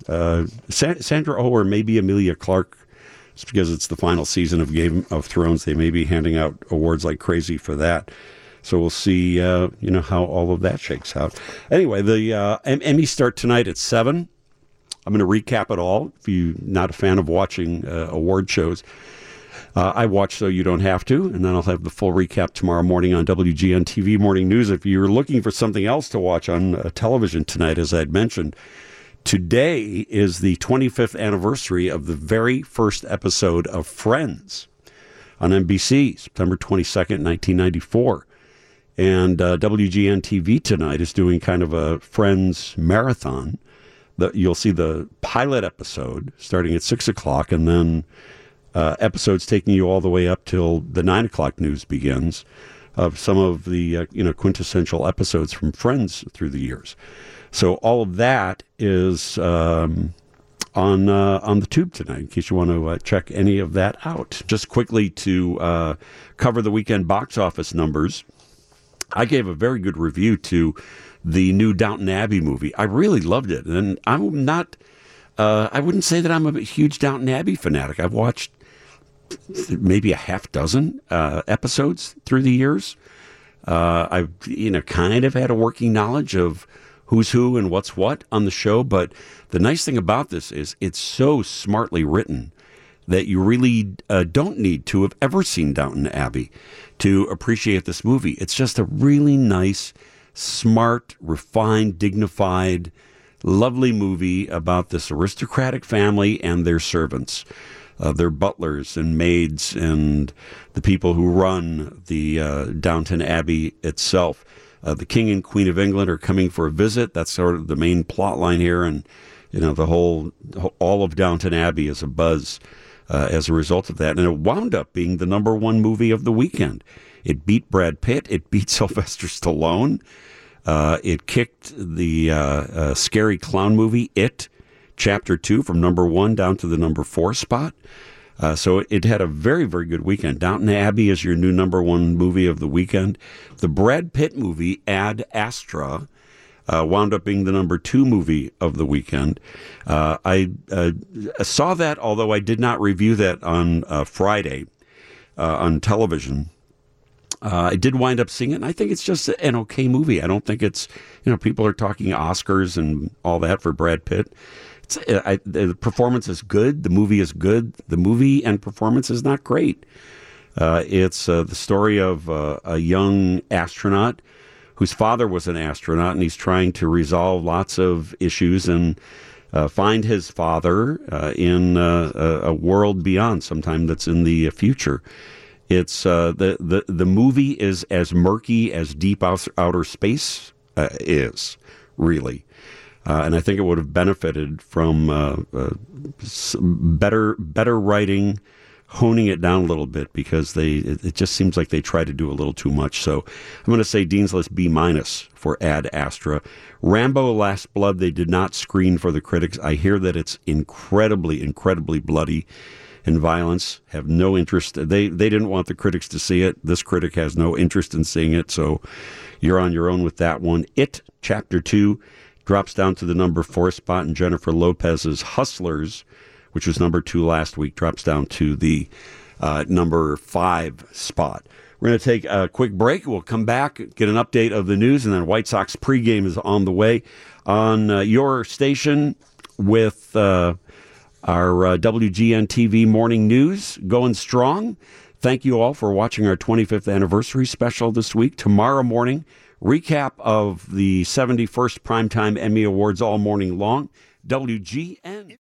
Sandra Oh, or maybe Emilia Clarke, just because it's the final season of Game of Thrones. They may be handing out awards like crazy for that. So we'll see, how all of that shakes out. Anyway, the Emmys start tonight at 7. I'm going to recap it all. If you're not a fan of watching award shows, I watch so you don't have to, and then I'll have the full recap tomorrow morning on WGN TV Morning News. If you're looking for something else to watch on television tonight, as I'd mentioned, today is the 25th anniversary of the very first episode of Friends on NBC, September 22nd, 1994. And WGN TV tonight is doing kind of a Friends marathon. You'll see the pilot episode starting at 6 o'clock, and then episodes taking you all the way up till the 9 o'clock news begins of some of the quintessential episodes from Friends through the years. So all of that is on the tube tonight, in case you want to check any of that out. Just quickly to cover the weekend box office numbers, I gave a very good review to the new Downton Abbey movie. I really loved it, and I'm not. I wouldn't say that I'm a huge Downton Abbey fanatic. I've watched maybe a half dozen episodes through the years. I've kind of had a working knowledge of who's who and what's what on the show. But the nice thing about this is it's so smartly written that you really don't need to have ever seen Downton Abbey to appreciate this movie. It's just a really nice, smart, refined, dignified, lovely movie about this aristocratic family and their servants. their butlers and maids and the people who run the Downton Abbey itself. The King and Queen of England are coming for a visit. That's sort of the main plot line here, and all of Downton Abbey is abuzz as a result of that. And it wound up being the number one movie of the weekend. It beat Brad Pitt. It beat Sylvester Stallone. It kicked the scary clown movie, It, Chapter 2, from number 1 down to the number 4 spot. So it had a very, very good weekend. Downton Abbey is your new number 1 movie of the weekend. The Brad Pitt movie, Ad Astra, wound up being the number 2 movie of the weekend. I saw that, although I did not review that on Friday on television. I did wind up seeing it, and I think it's just an okay movie. I don't think it's, people are talking Oscars and all that for Brad Pitt. The performance is good. The movie is good. The movie and performance is not great. It's the story of a young astronaut whose father was an astronaut, and he's trying to resolve lots of issues and find his father in a world beyond, sometime that's in the future. It's the movie is as murky as deep outer space is, really. And I think it would have benefited from better writing, honing it down a little bit, because it just seems like they try to do a little too much. So I'm going to say Dean's List B- for Ad Astra. Rambo: Last Blood, they did not screen for the critics. I hear that it's incredibly, incredibly bloody and violence. Have no interest. They didn't want the critics to see it. This critic has no interest in seeing it, so you're on your own with that one. It, Chapter 2, drops down to the number 4 spot, and Jennifer Lopez's Hustlers, which was number 2 last week, drops down to the number 5 spot. We're going to take a quick break. We'll come back, get an update of the news, and then White Sox pregame is on the way on your station with our WGN TV morning news going strong. Thank you all for watching our 25th anniversary special this week. Tomorrow morning, recap of the 71st Primetime Emmy Awards all morning long. WGN.